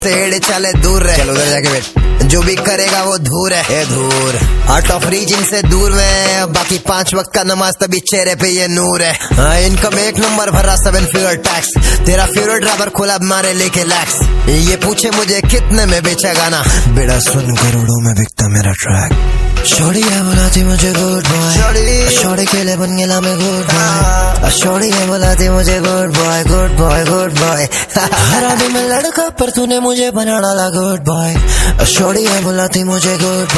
तेरे चले दूर रहे, चलो उधर जाके बैठ। जो भी करेगा वो धूर है, ए धूर। आउट ऑफ रीच इनसे दूर में, बाकी 5 वक्त का नमाज तभी चेहरे पे ये नूर है। इनकम 1 नंबर भरा 7 फिगर टैक्स। तेरा फेवरेट ड्राइवर खोला मारे लेके लैक्स। ये पूछे मुझे कितने में बेचा गाना, बेड़ा सुन करोड़ों में बिकता मेरा ट्रैक। शोरी है बुलाती मुझे गुड बॉय, शोरी के लिए बन गया मैं गुड बॉय। शोरी है बुलाती मुझे good boy, good boy, good boy. हरा भी मैं लड़का पर तूने मुझे बना डाला गुड बॉय। शोरी है बुलाती मुझे गुड